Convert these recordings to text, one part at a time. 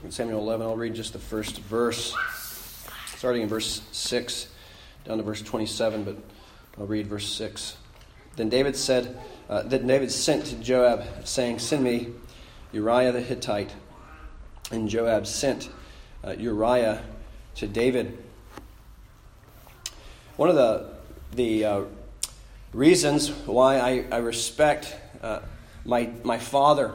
2 Samuel 11. I'll read just the first verse, starting in verse 6 down to verse 27, but I'll read verse 6. Then David sent to Joab, saying, "Send me Uriah the Hittite." And Joab sent Uriah to David. One of the reasons why I respect my father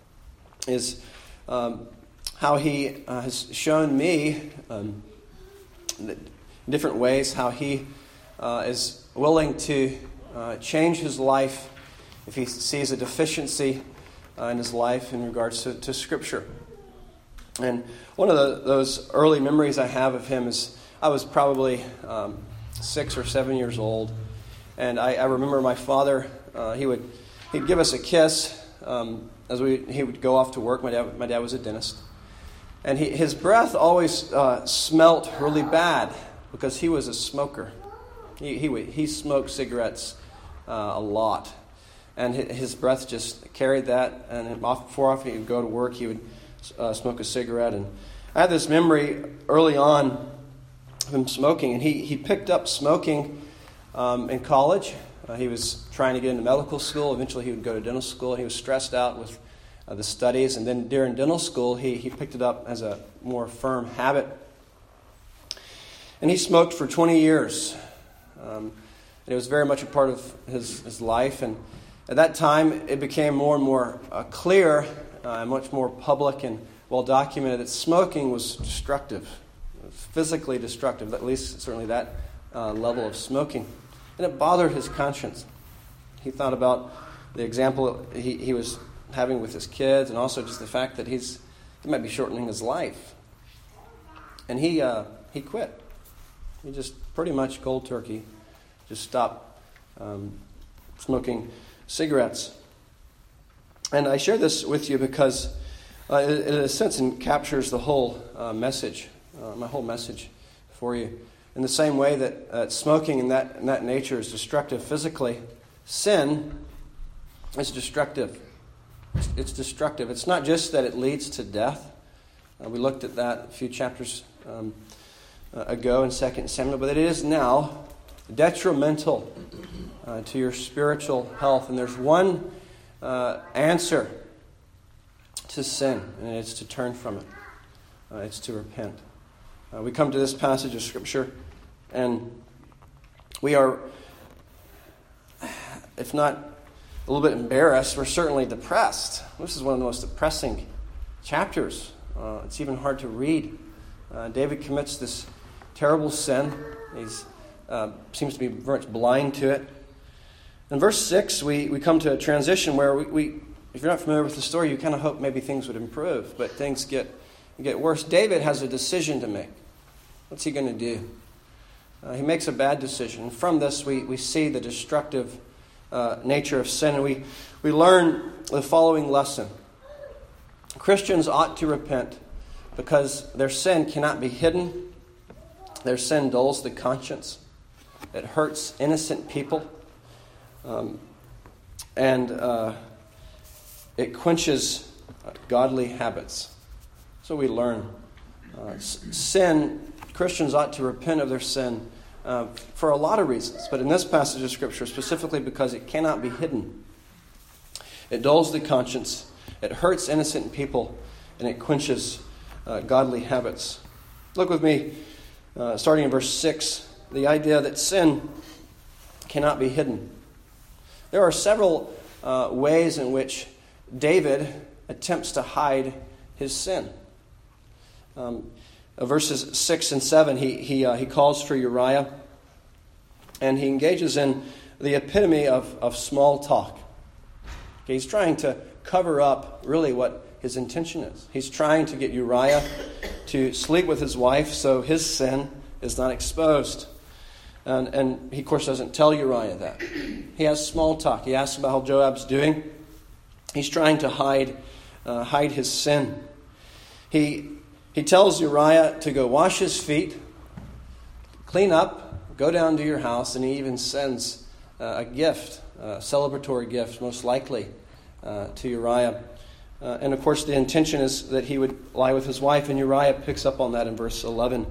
is how he has shown me in different ways how he is willing to change his life if he sees a deficiency in his life in regards to Scripture. And one of those early memories I have of him is I was probably 6 or 7 years old, and I remember my father. He'd give us a kiss as he would go off to work. My dad was a dentist, and his breath always smelt really bad because he was a smoker. He smoked cigarettes a lot, and his breath just carried that. And before he would go to work, he would smoke a cigarette. And I had this memory early on of him smoking, and he picked up smoking in college. He was trying to get into medical school. Eventually he would go to dental school. He was stressed out with the studies. And then during dental school, he picked it up as a more firm habit. And he smoked for 20 years. And it was very much a part of his life. And at that time, it became more and more clear, much more public and well documented, that smoking was destructive, physically destructive, at least certainly that level of smoking. And it bothered his conscience. He thought about the example he was having with his kids, and also just the fact that he might be shortening his life. And he quit. He just pretty much cold turkey just stopped smoking cigarettes. And I share this with you because it in a sense captures the whole message, my whole message for you. In the same way that smoking in that nature is destructive physically, sin is destructive. It's destructive. It's not just that it leads to death. We looked at that a few chapters ago in 2 Samuel, but it is now detrimental to your spiritual health. And there's one answer to sin, and it's to turn from it. It's to repent. We come to this passage of Scripture, and we are, if not a little bit embarrassed, we're certainly depressed. This is one of the most depressing chapters. It's even hard to read. David commits this terrible sin. He seems to be very much blind to it. In verse 6, we come to a transition where we if you're not familiar with the story, you kind of hope maybe things would improve, but things get worse. David has a decision to make. What's he going to do? He makes a bad decision. From this, we see the destructive nature of sin, and we learn the following lesson. Christians ought to repent because their sin cannot be hidden. Their sin dulls the conscience. It hurts innocent people. And it quenches godly habits. So we learn. Sin, Christians ought to repent of their sin for a lot of reasons. But in this passage of Scripture, specifically because it cannot be hidden. It dulls the conscience. It hurts innocent people. And it quenches godly habits. Look with me, starting in verse 6, the idea that sin cannot be hidden. There are several ways in which David attempts to hide his sin. Verses 6 and 7, he calls for Uriah, and he engages in the epitome of small talk. Okay, he's trying to cover up really what his intention is. He's trying to get Uriah to sleep with his wife so his sin is not exposed. And he, of course, doesn't tell Uriah that. He has small talk. He asks about how Joab's doing. He's trying to hide his sin. He tells Uriah to go wash his feet, clean up, go down to your house, and he even sends a gift, a celebratory gift, most likely, to Uriah And of course, the intention is that he would lie with his wife, and Uriah picks up on that in verse 11.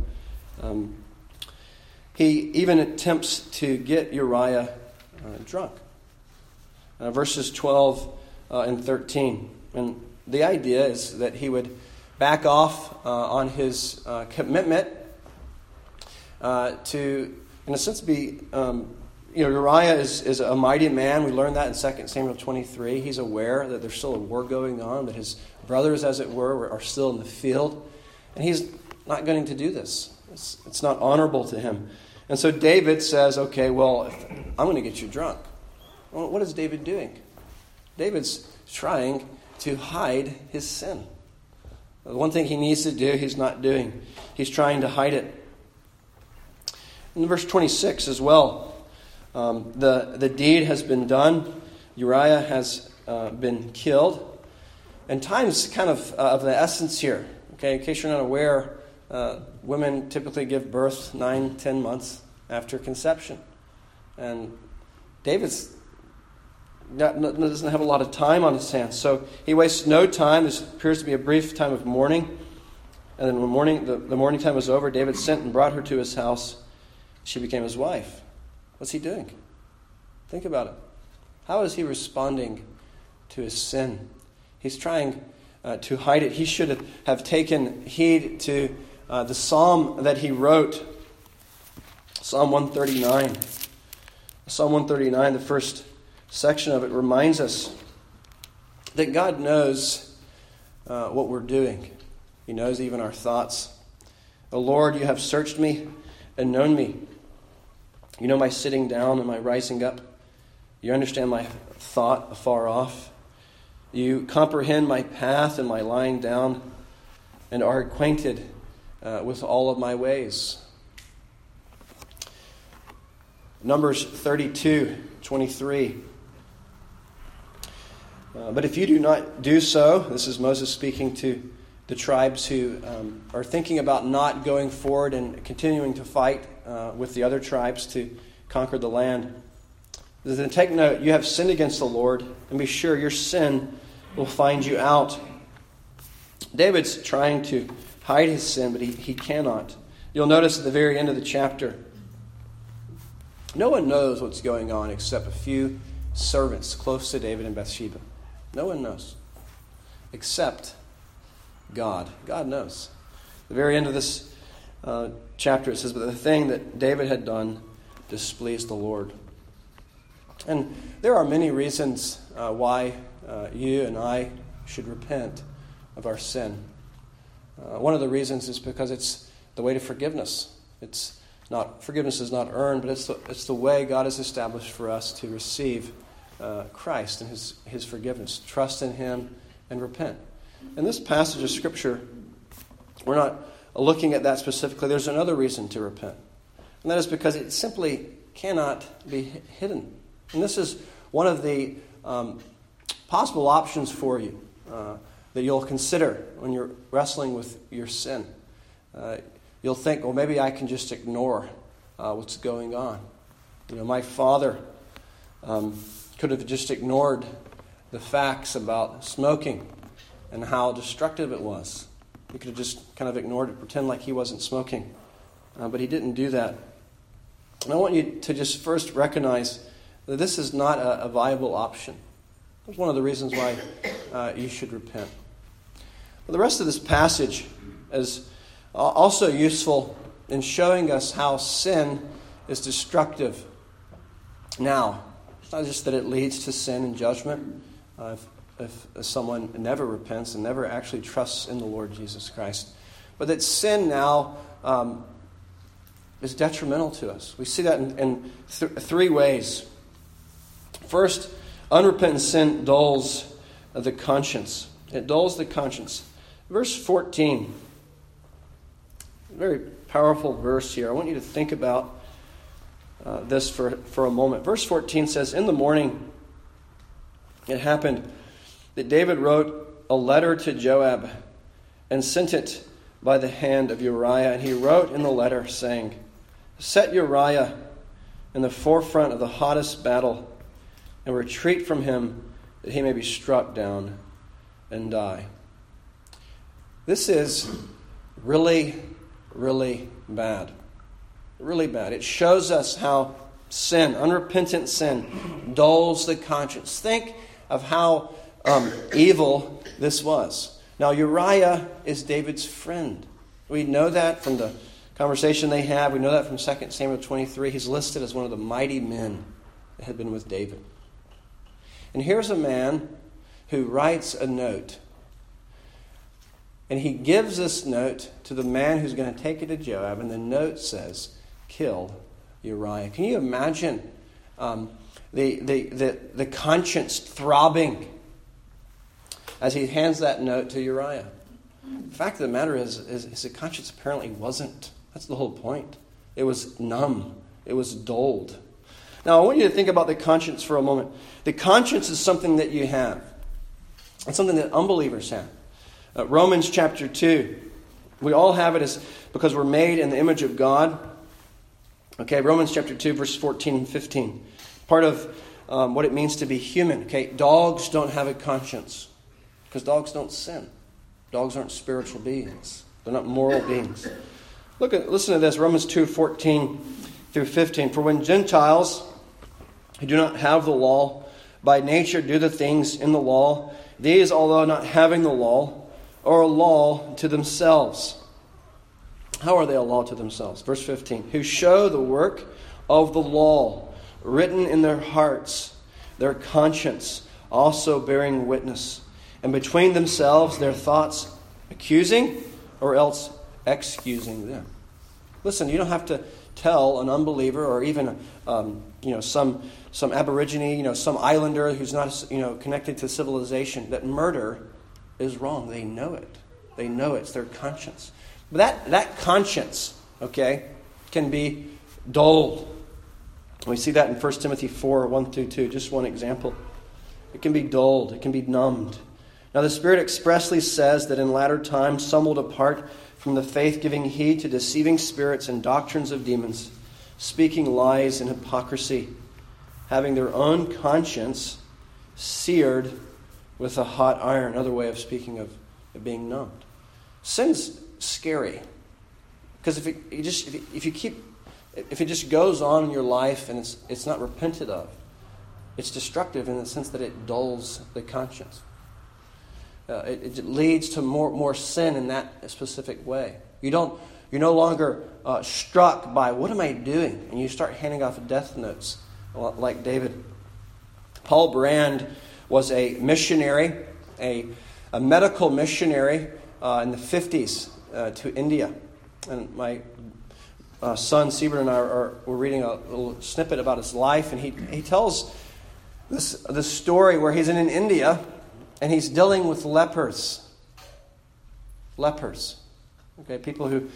He even attempts to get Uriah drunk. Verses 12 and 13. And the idea is that he would back off on his commitment to, in a sense, be... Uriah is a mighty man. We learned that in 2 Samuel 23. He's aware that there's still a war going on, that his brothers, as it were, are still in the field. And he's not going to do this. It's not honorable to him. And so David says, okay, well, I'm going to get you drunk. Well, what is David doing? David's trying to hide his sin. The one thing he needs to do, he's not doing. He's trying to hide it. In verse 26 as well, the deed has been done. Uriah has been killed. And time's kind of the essence here. Okay, in case you're not aware, women typically give birth 9-10 months after conception. And David's doesn't have a lot of time on his hands. So he wastes no time. This appears to be a brief time of mourning. And then when the mourning time was over, David sent and brought her to his house. She became his wife. What's he doing? Think about it. How is he responding to his sin? He's trying to hide it. He should have taken heed to the psalm that he wrote, Psalm 139. Psalm 139, the first section of it, reminds us that God knows what we're doing. He knows even our thoughts. O Lord, you have searched me and known me. You know my sitting down and my rising up. You understand my thought afar off. You comprehend my path and my lying down, and are acquainted with all of my ways. Numbers 32:23. But if you do not do so, this is Moses speaking to the tribes who are thinking about not going forward and continuing to fight with the other tribes to conquer the land. Then take note, you have sinned against the Lord, and be sure your sin will find you out. David's trying to hide his sin, but he cannot. You'll notice at the very end of the chapter, no one knows what's going on except a few servants close to David and Bathsheba. No one knows except God. God knows. At the very end of this chapter, it says, but the thing that David had done displeased the Lord. And there are many reasons why you and I should repent of our sin. One of the reasons is because it's the way to forgiveness. Forgiveness is not earned, but it's the way God has established for us to receive Christ and His forgiveness. Trust in Him and repent. In this passage of Scripture, we're not looking at that specifically. There's another reason to repent. And that is because it simply cannot be hidden. And this is one of the possible options for you that you'll consider when you're wrestling with your sin. You'll think, well, maybe I can just ignore what's going on. My father could have just ignored the facts about smoking and how destructive it was. He could have just kind of ignored it, pretend like he wasn't smoking. But he didn't do that. And I want you to just first recognize that this is not a viable option. That's one of the reasons why you should repent. But the rest of this passage is also useful in showing us how sin is destructive. Now, it's not just that it leads to sin and judgment. If someone never repents and never actually trusts in the Lord Jesus Christ, but that sin now is detrimental to us. We see that in three ways. First, unrepentant sin dulls the conscience. It dulls the conscience. Verse 14, very powerful verse here. I want you to think about this for a moment. Verse 14 says, in the morning it happened that David wrote a letter to Joab and sent it by the hand of Uriah. And he wrote in the letter saying, set Uriah in the forefront of the hottest battle and retreat from him that he may be struck down. and die. This is really, really bad. Really bad. It shows us how sin, unrepentant sin, dulls the conscience. Think of how evil this was. Now, Uriah is David's friend. We know that from the conversation they have. We know that from 2 Samuel 23. He's listed as one of the mighty men that had been with David. And here's a man who writes a note. And he gives this note to the man who's going to take it to Joab. And the note says, kill Uriah. Can you imagine the conscience throbbing as he hands that note to Uriah? The fact of the matter is the conscience apparently wasn't. That's the whole point. It was numb. It was dulled. Now, I want you to think about the conscience for a moment. The conscience is something that you have. It's something that unbelievers have. Romans chapter 2. We all have it because we're made in the image of God. Okay, Romans chapter 2, verse 14 and 15. Part of what it means to be human. Okay, dogs don't have a conscience because dogs don't sin. Dogs aren't spiritual beings. They're not moral beings. Listen to this, Romans 2, 14 through 15. For when Gentiles who do not have the law by nature do the things in the law, these, although not having the law, are a law to themselves. How are they a law to themselves? Verse 15. Who show the work of the law written in their hearts, their conscience also bearing witness, and between themselves their thoughts accusing or else excusing them. Listen, you don't have to tell an unbeliever or even some aborigine, some islander who's not connected to civilization that murder is wrong. They know it. They know it's their conscience. But that conscience, okay, can be dulled. We see that in 1 Timothy 4, 1 through 2. Just one example. It can be dulled. It can be numbed. Now the Spirit expressly says that in latter times some will depart from the faith, giving heed to deceiving spirits and doctrines of demons, speaking lies and hypocrisy, having their own conscience seared with a hot iron. Another way of speaking of it being numbed. Sin's scary because if it just goes on in your life and it's not repented of, it's destructive in the sense that it dulls the conscience. It leads to more sin in that specific way. You're no longer struck by what am I doing, and you start handing off death notes like David. Paul Brand was a missionary, a medical missionary in the 50s to India, and my son Siebert and I were reading a little snippet about his life, and he tells this story where he's in India. And he's dealing with lepers. Lepers. Okay, people who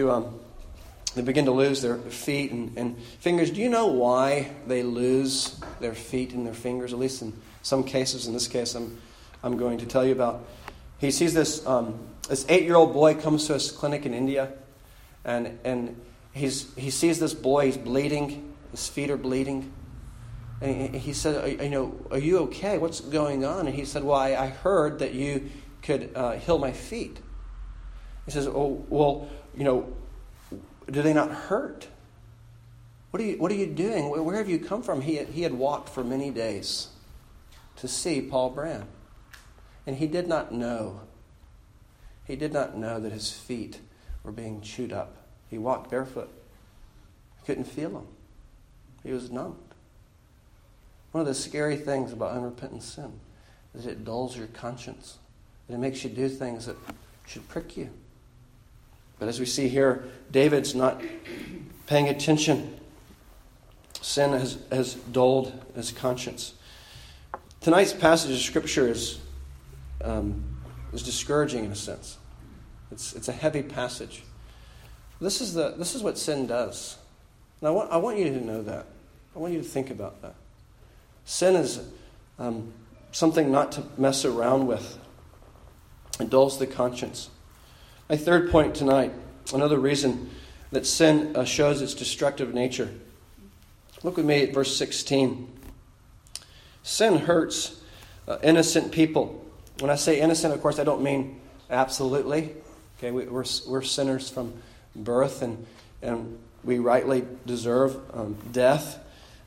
they begin to lose their feet and fingers. Do you know why they lose their feet and their fingers? At least in some cases. In this case, I'm going to tell you about. He sees this 8-year-old boy comes to his clinic in India, and he sees this boy. He's bleeding. His feet are bleeding. And he said, are you okay? What's going on? And he said, well, I heard that you could heal my feet. He says, oh, well, do they not hurt? What are you doing? Where have you come from? He had walked for many days to see Paul Brand. And he did not know. He did not know that his feet were being chewed up. He walked barefoot. He couldn't feel them. He was numbed. One of the scary things about unrepentant sin is it dulls your conscience. That it makes you do things that should prick you. But as we see here, David's not paying attention. Sin has dulled his conscience. Tonight's passage of Scripture is discouraging in a sense. It's a heavy passage. This is what sin does. And I want you to know that. I want you to think about that. Sin is something not to mess around with. It dulls the conscience. My third point tonight, another reason that sin shows its destructive nature. Look with me at verse 16. Sin hurts innocent people. When I say innocent, of course, I don't mean absolutely. Okay, we're sinners from birth, and we rightly deserve death.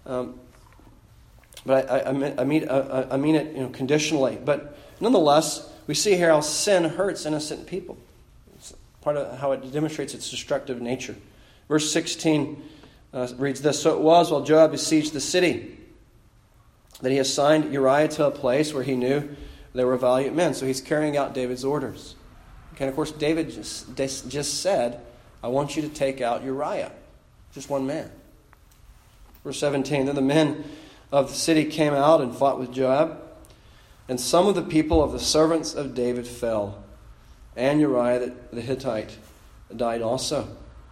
But I mean it, conditionally. But nonetheless, we see here how sin hurts innocent people. It's part of how it demonstrates its destructive nature. Verse 16 reads this: "So it was while Joab besieged the city that he assigned Uriah to a place where he knew there were valiant men." So he's carrying out David's orders. Okay, and of course, David just said, "I want you to take out Uriah." Just one man. Verse 17, "Then the men of the city came out and fought with Joab, and some of the people of the servants of David fell, and Uriah the Hittite died also."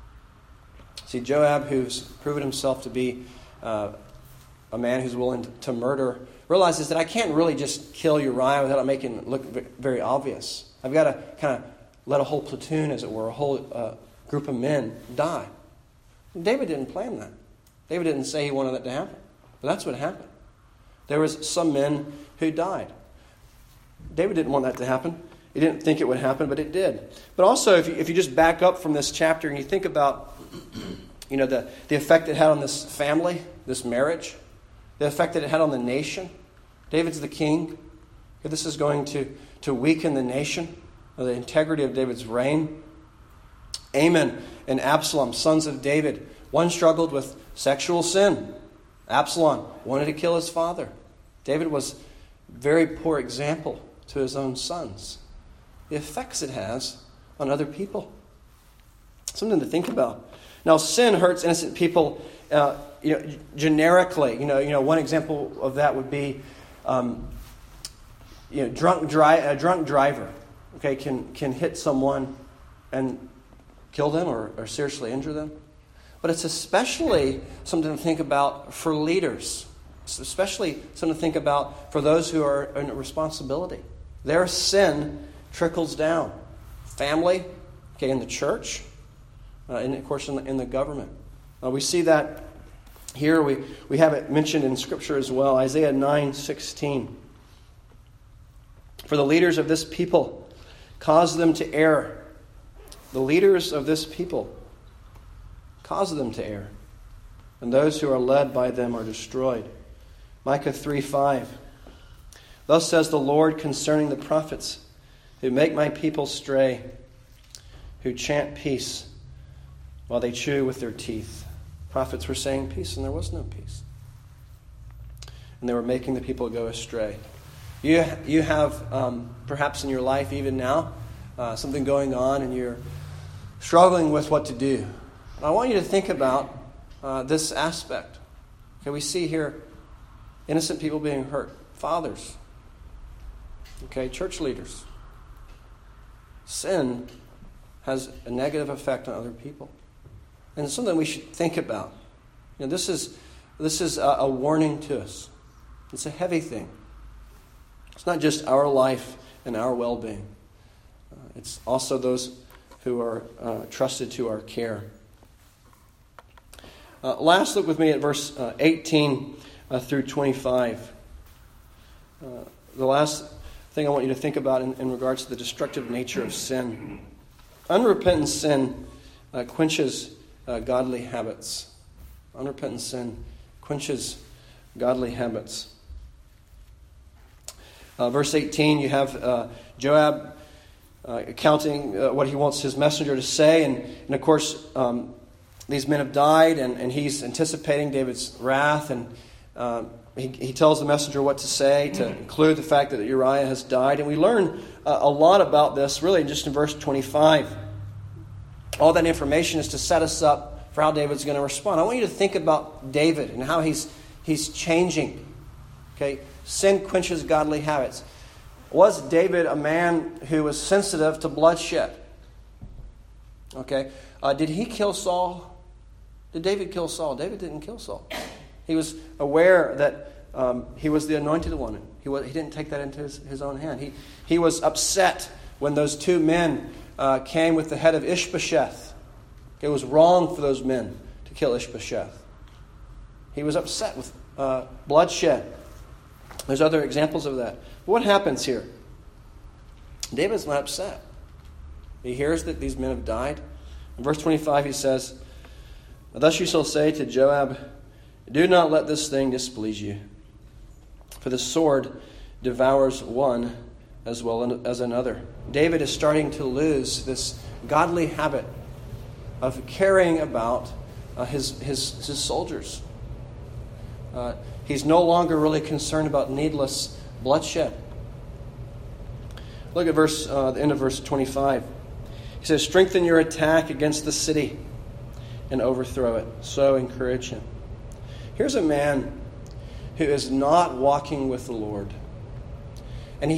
See, Joab, who's proven himself to be a man who's willing to murder, realizes that I can't really just kill Uriah without making it look very obvious. I've got to kind of let a whole platoon, as it were, a whole group of men die. David didn't plan that. David didn't say he wanted that to happen. But that's what happened. There was some men who died. David didn't want that to happen. He didn't think it would happen, but it did. But also, if you just back up from this chapter and you think about, the effect it had on this family, this marriage, the effect that it had on the nation. David's the king. This is going to weaken the nation, or the integrity of David's reign. Amnon and Absalom, sons of David. One struggled with sexual sin. Absalom wanted to kill his father. David was a very poor example to his own sons. The effects it has on other people. Something to think about. Now, sin hurts innocent people generically. One example of that would be a drunk driver. Okay, can hit someone and kill them or seriously injure them. But it's especially something to think about for leaders. It's especially something to think about for those who are in responsibility. Their sin trickles down. Family, in the church, and of course in the government. We see that here. We have it mentioned in Scripture as well. Isaiah 9:16. "For the leaders of this people cause them to err." The leaders of this people cause them to err, and those who are led by them are destroyed. Micah 3:5. "Thus says the Lord concerning the prophets who make my people stray, who chant peace while they chew with their teeth." Prophets were saying peace, and there was no peace. And they were making the people go astray. You have, perhaps in your life even now, something going on, and you're struggling with what to do. I want you to think about this aspect. Okay, we see here innocent people being hurt. Fathers. Okay, church leaders. Sin has a negative effect on other people. And it's something we should think about. This is a warning to us. It's a heavy thing. It's not just our life and our well-being. It's also those who are trusted to our care. Last, look with me at verse 18 through 25. The last thing I want you to think about in regards to the destructive nature of sin. Unrepentant sin quenches godly habits. Unrepentant sin quenches godly habits. Verse 18, you have Joab accounting what he wants his messenger to say. And of course, these men have died, and he's anticipating David's wrath. And he tells the messenger what to say to include the fact that Uriah has died. And we learn a lot about this really just in verse 25. All that information is to set us up for how David's going to respond. I want you to think about David and how he's changing. Okay, sin quenches godly habits. Was David a man who was sensitive to bloodshed? Okay, did he kill Saul? Did David kill Saul? David didn't kill Saul. He was aware that he was the anointed one. He didn't take that into his own hand. He was upset when those two men came with the head of Ishbosheth. It was wrong for those men to kill Ishbosheth. He was upset with bloodshed. There's other examples of that. What happens here? David's not upset. He hears that these men have died. In verse 25 he says, "Thus you shall say to Joab, do not let this thing displease you. For the sword devours one as well as another." David is starting to lose this godly habit of caring about his soldiers. He's no longer really concerned about needless bloodshed. Look at the end of verse 25. He says, "Strengthen your attack against the city and overthrow it." So encourage him. Here's a man who is not walking with the Lord. And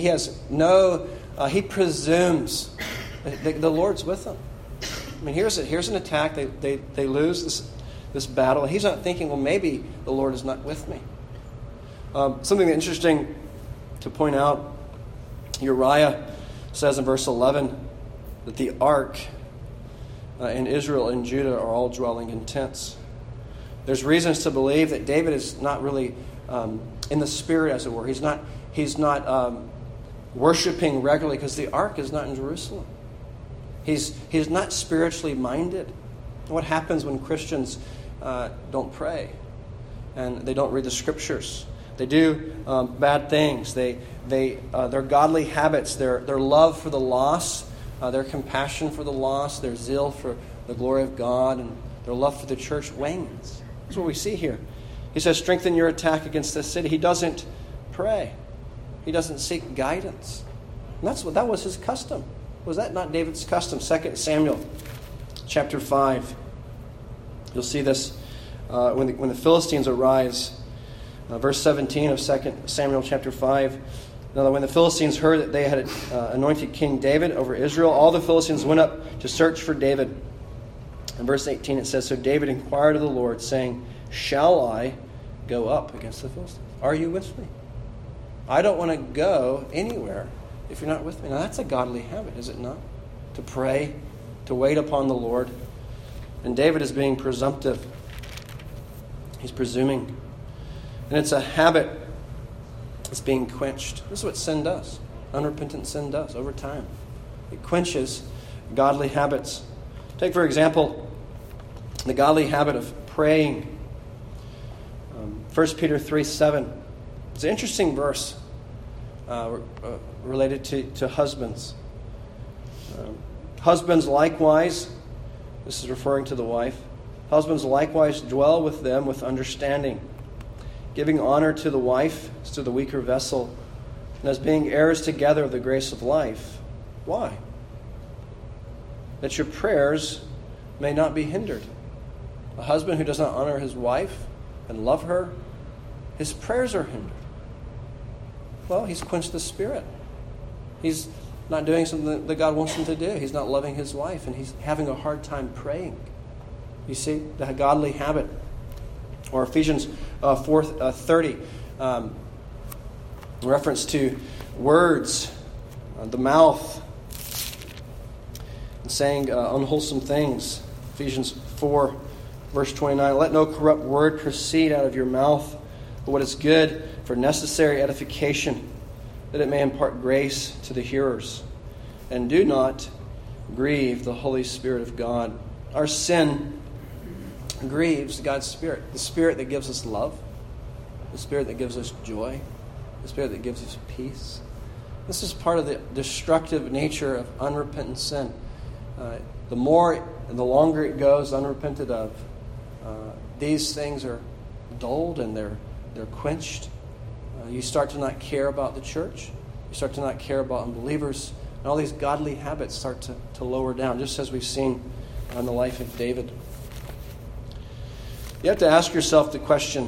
he presumes that the Lord's with him. I mean, here's an attack. They lose this battle. And he's not thinking, well, maybe the Lord is not with me. Something interesting to point out, Uriah says in verse 11 that the ark and Israel and Judah are all dwelling in tents. There's reasons to believe that David is not really in the spirit, as it were. He's not worshiping regularly because the ark is not in Jerusalem. He's not spiritually minded. What happens when Christians don't pray and they don't read the Scriptures? They do bad things. Their godly habits, their love for the lost, their compassion for the lost, their zeal for the glory of God, and their love for the church wanes. That's what we see here. He says, strengthen your attack against this city. He doesn't pray. He doesn't seek guidance. And that was his custom. Was that not David's custom? 2 Samuel chapter 5. You'll see this when the Philistines arise. Verse 17 of 2 Samuel chapter 5. Now, when the Philistines heard that they had anointed King David over Israel, all the Philistines went up to search for David. In verse 18 it says, so David inquired of the Lord, saying, shall I go up against the Philistines? Are you with me? I don't want to go anywhere if you're not with me. Now, that's a godly habit, is it not? To pray, to wait upon the Lord. And David is being presumptive. He's presuming. And it's a habit that's being quenched. This is what sin does. Unrepentant sin does over time. It quenches godly habits. Take, for example, the godly habit of praying. 1 Peter 3:7. It's an interesting verse related to husbands. Husbands likewise, this is referring to the wife, husbands likewise dwell with them with understanding, giving honor to the wife as to the weaker vessel, and as being heirs together of the grace of life. Why? That your prayers may not be hindered. A husband who does not honor his wife and love her, his prayers are hindered. Well, he's quenched the Spirit. He's not doing something that God wants him to do. He's not loving his wife, and he's having a hard time praying. You see, the godly habit. Or Ephesians 4:30, reference to words, the mouth, and saying unwholesome things. Ephesians 4, verse 29, let no corrupt word proceed out of your mouth, but what is good for necessary edification, that it may impart grace to the hearers. And do not grieve the Holy Spirit of God. Our sin grieves God's Spirit. The Spirit that gives us love. The Spirit that gives us joy. The Spirit that gives us peace. This is part of the destructive nature of unrepentant sin. The more and the longer it goes unrepented of, these things are dulled and they're quenched. You start to not care about the church. You start to not care about unbelievers. And all these godly habits start to lower down, just as we've seen in the life of David. You have to ask yourself the question,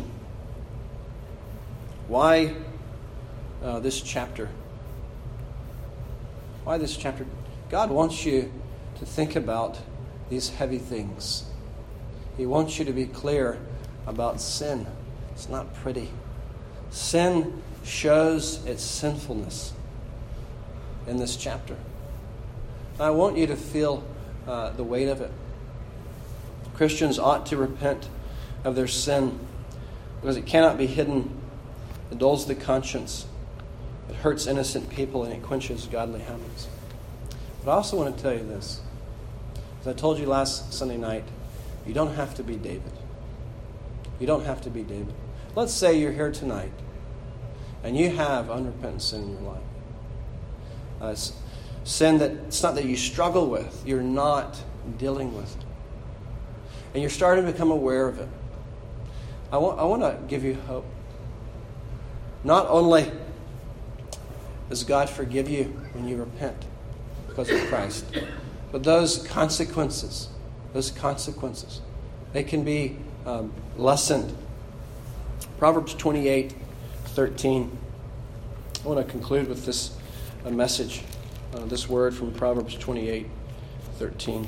why this chapter? Why this chapter? God wants you to think about these heavy things. He wants you to be clear about sin. It's not pretty. Sin shows its sinfulness in this chapter. I want you to feel the weight of it. Christians ought to repent of their sin because it cannot be hidden. It dulls the conscience. It hurts innocent people and it quenches godly habits. But I also want to tell you this. As I told you last Sunday night, you don't have to be David. You don't have to be David. Let's say you're here tonight and you have unrepentant sin in your life. Sin that it's not that you struggle with, you're not dealing with it. And you're starting to become aware of it. I want to give you hope. Not only does God forgive you when you repent because of Christ, but those consequences, they can be lessened. Proverbs 28:13. I want to conclude with this message, this word from Proverbs 28:13.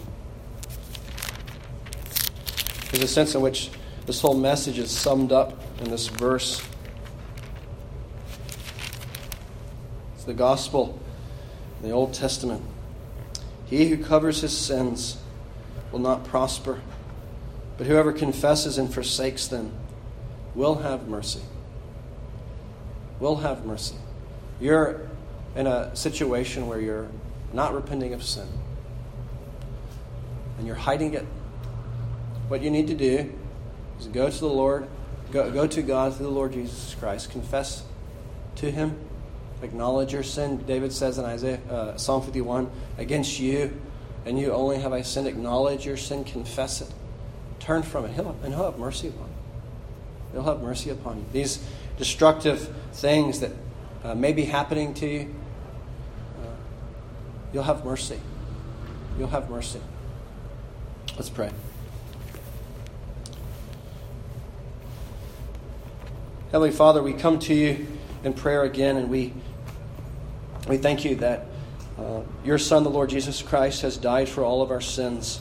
There's a sense in which this whole message is summed up in this verse. It's the gospel in the Old Testament. He who covers his sins will not prosper, but whoever confesses and forsakes them will have mercy. Will have mercy. You're in a situation where you're not repenting of sin and you're hiding it. What you need to do is go to the Lord, go to God through the Lord Jesus Christ, confess to Him, acknowledge your sin. David says in Psalm 51, against you and you only have I sinned. Acknowledge your sin, confess it, turn from it, and He'll have mercy upon you. He'll have mercy upon you. These destructive things that may be happening to you, you'll have mercy. You'll have mercy. Let's pray. Heavenly Father, we come to you in prayer again, and we thank you that your Son, the Lord Jesus Christ, has died for all of our sins,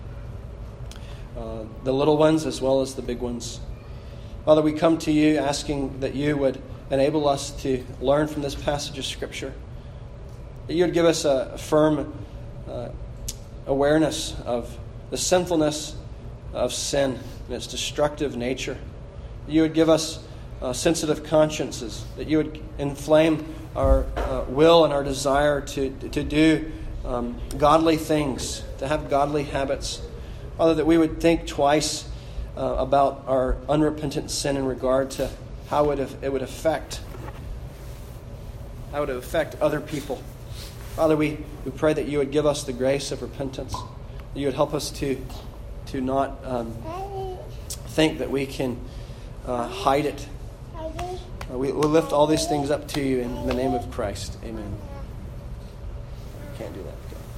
the little ones as well as the big ones. Father, we come to you asking that you would enable us to learn from this passage of Scripture, that you would give us a firm awareness of the sinfulness of sin and its destructive nature. That you would give us sensitive consciences, that you would inflame our will and our desire to do godly things, to have godly habits. Father, that we would think twice about our unrepentant sin in regard to how it would affect other people. Father, we pray that you would give us the grace of repentance, that you would help us to not think that we can hide it. We lift all these things up to you in the name of Christ. Amen. Can't do that.